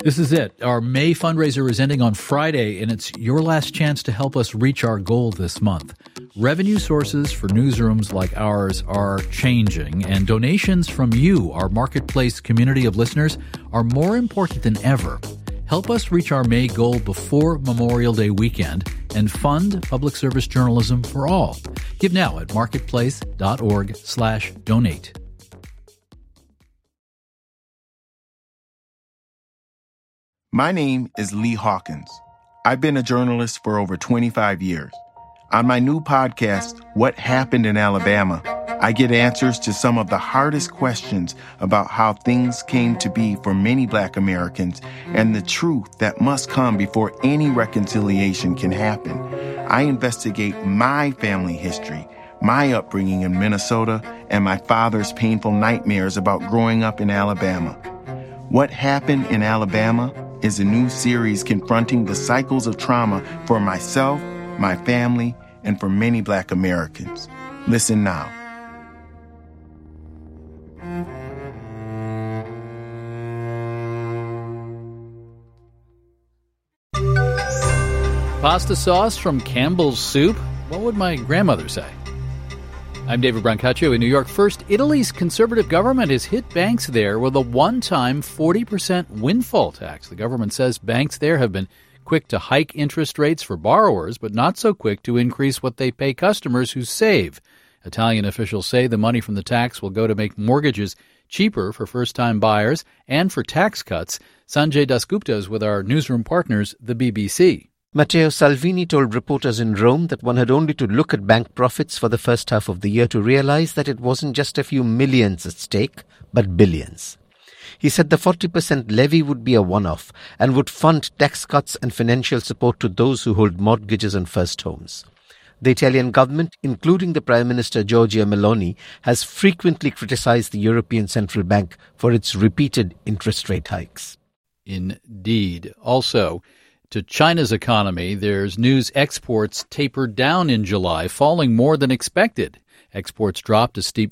This is it. Our May fundraiser is ending on Friday, and it's your last chance to help us reach our goal this month. Revenue sources for newsrooms like ours are changing, and donations from you, our Marketplace community of listeners, are more important than ever. Help us reach our May goal before Memorial Day weekend and fund public service journalism for all. Give now at marketplace.org/donate. My name is Lee Hawkins. I've been a journalist for over 25 years. On my new podcast, What Happened in Alabama, I get answers to some of the hardest questions about how things came to be for many Black Americans and the truth that must come before any reconciliation can happen. I investigate my family history, my upbringing in Minnesota, and my father's painful nightmares about growing up in Alabama. What Happened in Alabama is a new series confronting the cycles of trauma for myself, my family, and for many Black Americans. Listen now. Pasta sauce from Campbell's Soup? What would my grandmother say? I'm David Brancaccio in New York. First, Italy's conservative government has hit banks there with a one-time 40% windfall tax. The government says banks there have been quick to hike interest rates for borrowers, but not so quick to increase what they pay customers who save. Italian officials say the money from the tax will go to make mortgages cheaper for first-time buyers and for tax cuts. Sanjay Dasgupta is with our newsroom partners, the BBC. Matteo Salvini told reporters in Rome that one had only to look at bank profits for the first half of the year to realize that it wasn't just a few millions at stake, but billions. He said the 40% levy would be a one-off and would fund tax cuts and financial support to those who hold mortgages on first homes. The Italian government, including the Prime Minister Giorgia Meloni, has frequently criticized the European Central Bank for its repeated interest rate hikes. Indeed. Also, to China's economy, there's news exports tapered down in July, falling more than expected. Exports dropped a steep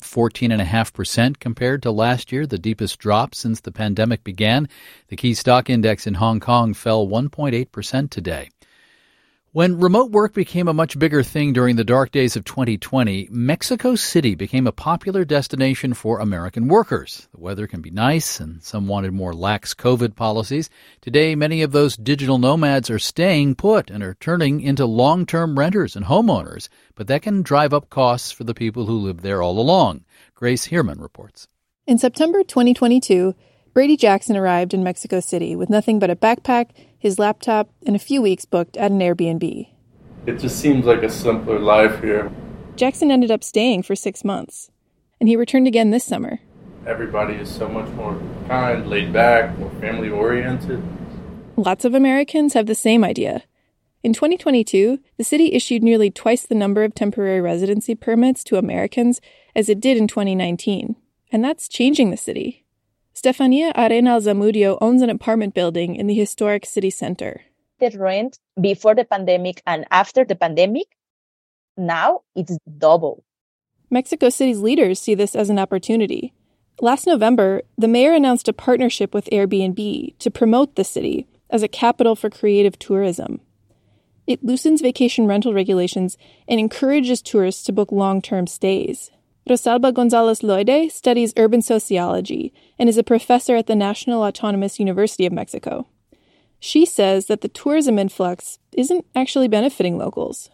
14.5% compared to last year, the deepest drop since the pandemic began. The key stock index in Hong Kong fell 1.8% today. When remote work became a much bigger thing during the dark days of 2020, Mexico City became a popular destination for American workers. The weather can be nice, and some wanted more lax COVID policies. Today, many of those digital nomads are staying put and are turning into long-term renters and homeowners, but that can drive up costs for the people who live there all along. Grace Heerman reports. In September 2022, Brady Jackson arrived in Mexico City with nothing but a backpack, his laptop, and a few weeks booked at an Airbnb. It just seems like a simpler life here. Jackson ended up staying for 6 months, and he returned again this summer. Everybody is so much more kind, laid back, more family-oriented. Lots of Americans have the same idea. In 2022, the city issued nearly twice the number of temporary residency permits to Americans as it did in 2019, and that's changing the city. Stefania Arenal Zamudio owns an apartment building in the historic city center. The rent before the pandemic and after the pandemic, now it's double. Mexico City's leaders see this as an opportunity. Last November, the mayor announced a partnership with Airbnb to promote the city as a capital for creative tourism. It loosens vacation rental regulations and encourages tourists to book long-term stays. Rosalba Gonzalez Loide studies urban sociology and is a professor at the National Autonomous University of Mexico. She says that the tourism influx isn't actually benefiting locals.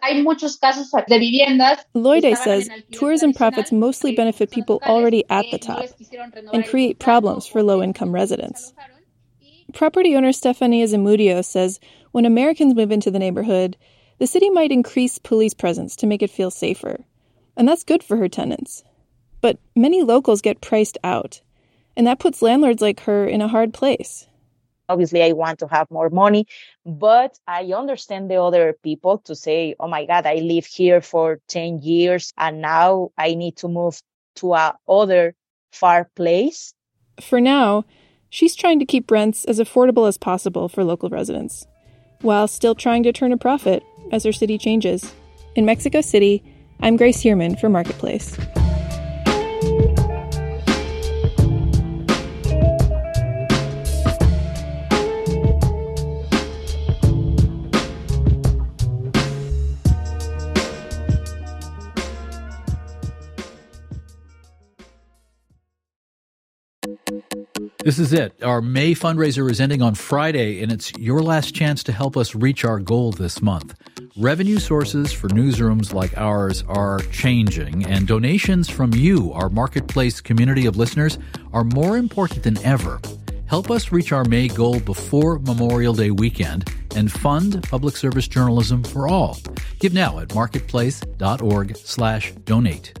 Loide says tourism profits mostly benefit people already at the top and create problems for low-income residents. Property owner Stefania Zamudio says when Americans move into the neighborhood, the city might increase police presence to make it feel safer. And that's good for her tenants. But many locals get priced out, and that puts landlords like her in a hard place. Obviously, I want to have more money, but I understand the other people to say, oh my God, I live here for 10 years, and now I need to move to a other far place. For now, she's trying to keep rents as affordable as possible for local residents, while still trying to turn a profit as her city changes. In Mexico City, I'm Grace Heerman for Marketplace. This is it. Our May fundraiser is ending on Friday, and it's your last chance to help us reach our goal this month. Revenue sources for newsrooms like ours are changing, and donations from you, our Marketplace community of listeners, are more important than ever. Help us reach our May goal before Memorial Day weekend and fund public service journalism for all. Give now at marketplace.org/donate.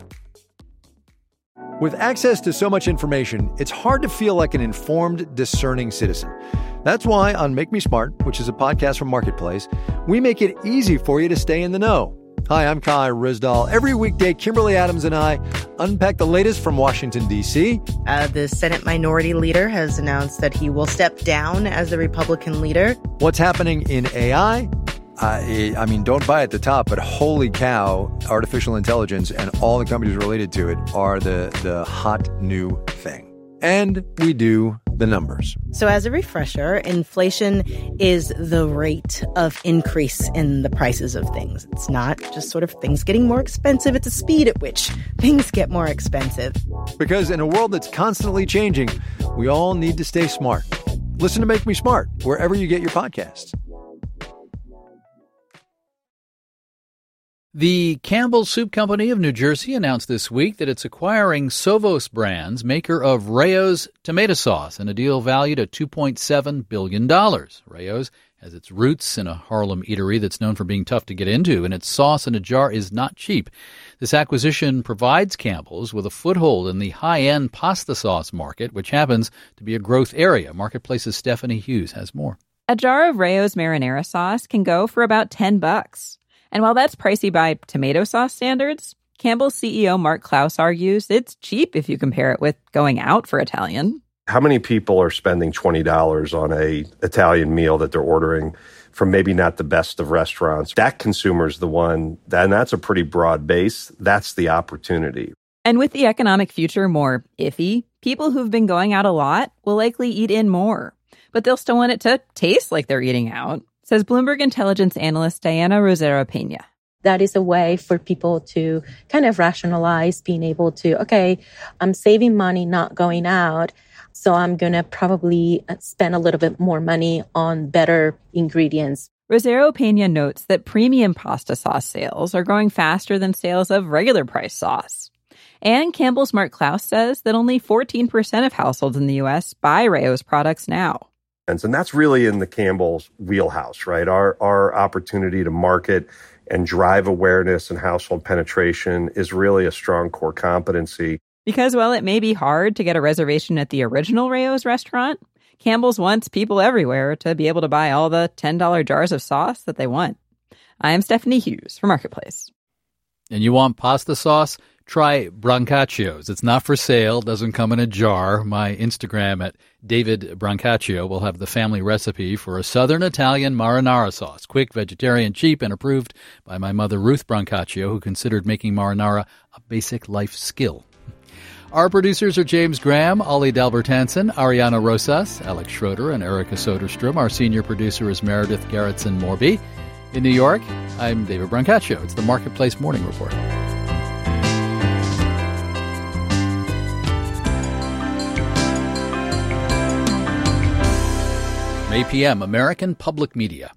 With access to so much information, it's hard to feel like an informed, discerning citizen. That's why on Make Me Smart, which is a podcast from Marketplace, we make it easy for you to stay in the know. Hi, I'm Kai Rizdal. Every weekday, Kimberly Adams and I unpack the latest from Washington, D.C. The Senate Minority Leader has announced that he will step down as the Republican leader. What's happening in AI? I mean, don't buy at the top, but holy cow, artificial intelligence and all the companies related to it are the hot new thing. And we do the numbers. So as a refresher, inflation is the rate of increase in the prices of things. It's not just sort of things getting more expensive. It's a speed at which things get more expensive. Because in a world that's constantly changing, we all need to stay smart. Listen to Make Me Smart wherever you get your podcasts. The Campbell's Soup Company of New Jersey announced this week that it's acquiring Sovos Brands, maker of Rao's tomato sauce, in a deal valued at $2.7 billion. Rao's has its roots in a Harlem eatery that's known for being tough to get into, and its sauce in a jar is not cheap. This acquisition provides Campbell's with a foothold in the high-end pasta sauce market, which happens to be a growth area. Marketplace's Stephanie Hughes has more. A jar of Rao's marinara sauce can go for about $10. And while that's pricey by tomato sauce standards, Campbell's CEO Mark Klaus argues it's cheap if you compare it with going out for Italian. How many people are spending $20 on a Italian meal that they're ordering from maybe not the best of restaurants? That consumer's the one, and that's a pretty broad base. That's the opportunity. And with the economic future more iffy, people who've been going out a lot will likely eat in more. But they'll still want it to taste like they're eating out, says Bloomberg intelligence analyst Diana Rosero Pena. That is a way for people to kind of rationalize being able to, okay, I'm saving money not going out, so I'm going to probably spend a little bit more money on better ingredients. Rosero Pena notes that premium pasta sauce sales are growing faster than sales of regular price sauce. And Campbell's Mark Klaus says that only 14% of households in the U.S. buy Rao's products now. And that's really in the Campbell's wheelhouse, right? Our opportunity to market and drive awareness and household penetration is really a strong core competency. Because while it may be hard to get a reservation at the original Rao's restaurant, Campbell's wants people everywhere to be able to buy all the $10 jars of sauce that they want. I'm Stephanie Hughes for Marketplace. And you want pasta sauce? Try Brancacio's. It's not for sale, doesn't come in a jar. My Instagram at David Brancaccio will have the family recipe for a Southern Italian marinara sauce. Quick, vegetarian, cheap, and approved by my mother, Ruth Brancaccio, who considered making marinara a basic life skill. Our producers are James Graham, Ollie Dalbertanson, Ariana Rosas, Alex Schroeder, and Erica Soderstrom. Our senior producer is Meredith Gerritsen-Morby. In New York, I'm David Brancaccio. It's the Marketplace Morning Report. 8 p.m., American Public Media.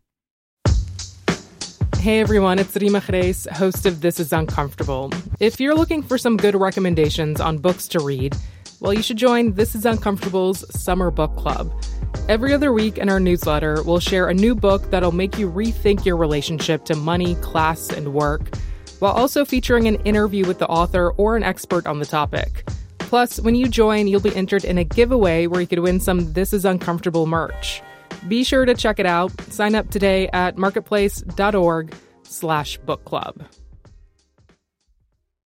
Hey everyone, it's Rima Reis, host of This Is Uncomfortable. If you're looking for some good recommendations on books to read, well, you should join This Is Uncomfortable's Summer Book Club. Every other week in our newsletter, we'll share a new book that'll make you rethink your relationship to money, class, and work, while also featuring an interview with the author or an expert on the topic. Plus, when you join, you'll be entered in a giveaway where you could win some This Is Uncomfortable merch. Be sure to check it out. Sign up today at marketplace.org/book club.